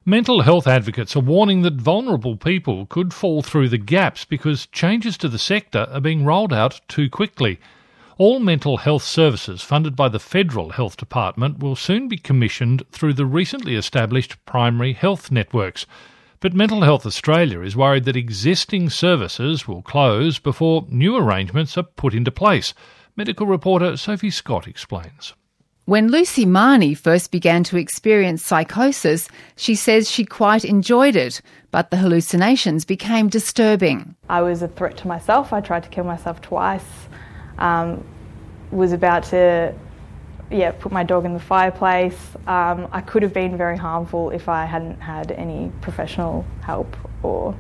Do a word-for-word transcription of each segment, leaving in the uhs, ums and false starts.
Mental health advocates are warning that vulnerable people could fall through the gaps because changes to the sector are being rolled out too quickly. All mental health services funded by the Federal Health Department will soon be commissioned through the recently established primary health networks. But Mental Health Australia is worried that existing services will close before new arrangements are put into place. Medical reporter Sophie Scott explains. When Lucy Marnie first began to experience psychosis, she says she quite enjoyed it, but the hallucinations became disturbing. I was a threat to myself. I tried to kill myself twice. Um, was about to yeah, put my dog in the fireplace. Um, I could have been very harmful if I hadn't had any professional help or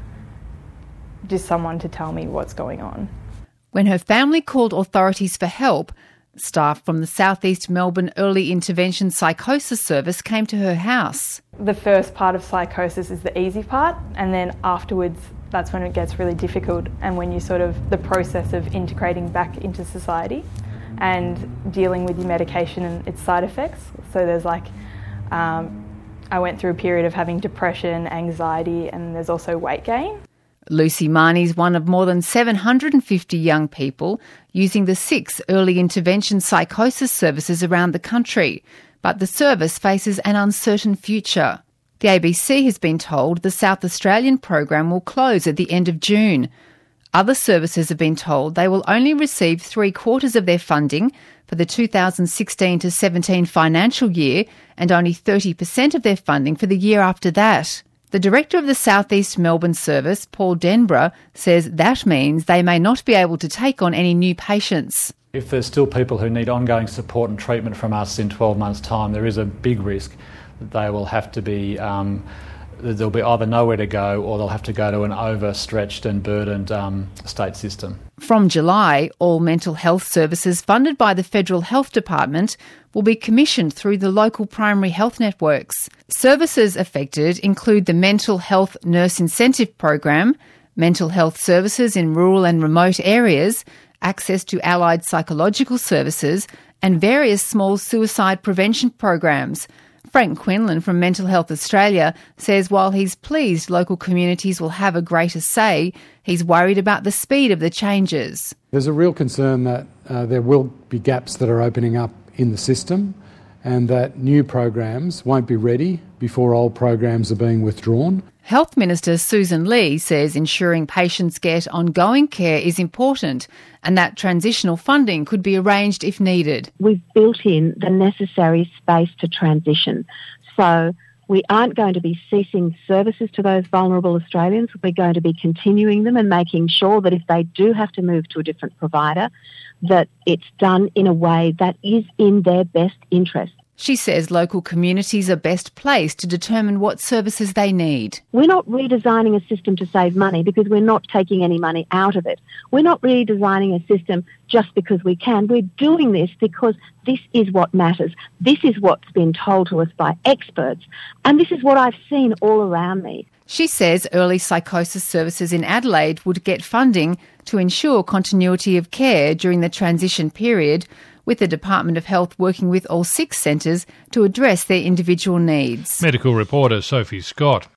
just someone to tell me what's going on. When her family called authorities for help, staff from the South East Melbourne Early Intervention Psychosis Service came to her house. The first part of psychosis is the easy part, and then afterwards that's when it gets really difficult, and when you sort of the process of integrating back into society and dealing with your medication and its side effects. So there's like, um, I went through a period of having depression, anxiety, and there's also weight gain. Lucy Marnie is one of more than seven hundred fifty young people using the six early intervention psychosis services around the country, but the service faces an uncertain future. The A B C has been told the South Australian program will close at the end of June. Other services have been told they will only receive three quarters of their funding for the two thousand sixteen to seventeen financial year and only thirty percent of their funding for the year after that. The director of the South East Melbourne service, Paul Denborough, says that means they may not be able to take on any new patients. If there's still people who need ongoing support and treatment from us in twelve months' time, there is a big risk that they will have to be, um, there'll be either nowhere to go or they'll have to go to an overstretched and burdened um, state system. From July, all mental health services funded by the Federal Health Department will be commissioned through the local primary health networks. Services affected include the Mental Health Nurse Incentive Program, mental health services in rural and remote areas, access to allied psychological services, and various small suicide prevention programs. Frank Quinlan from Mental Health Australia says while he's pleased local communities will have a greater say, he's worried about the speed of the changes. There's a real concern that uh, there will be gaps that are opening up in the system and that new programs won't be ready before old programs are being withdrawn. Health Minister Susan Lee says ensuring patients get ongoing care is important and that transitional funding could be arranged if needed. We've built in the necessary space to transition. So we aren't going to be ceasing services to those vulnerable Australians. We're going to be continuing them and making sure that if they do have to move to a different provider, that it's done in a way that is in their best interest. She says local communities are best placed to determine what services they need. We're not redesigning a system to save money because we're not taking any money out of it. We're not redesigning a system just because we can. We're doing this because this is what matters. This is what's been told to us by experts, and this is what I've seen all around me. She says early psychosis services in Adelaide would get funding to ensure continuity of care during the transition period, with the Department of Health working with all six centres to address their individual needs. Medical reporter Sophie Scott.